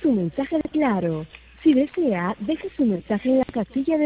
su mensaje de Claro. Si desea, deje su mensaje en la casilla de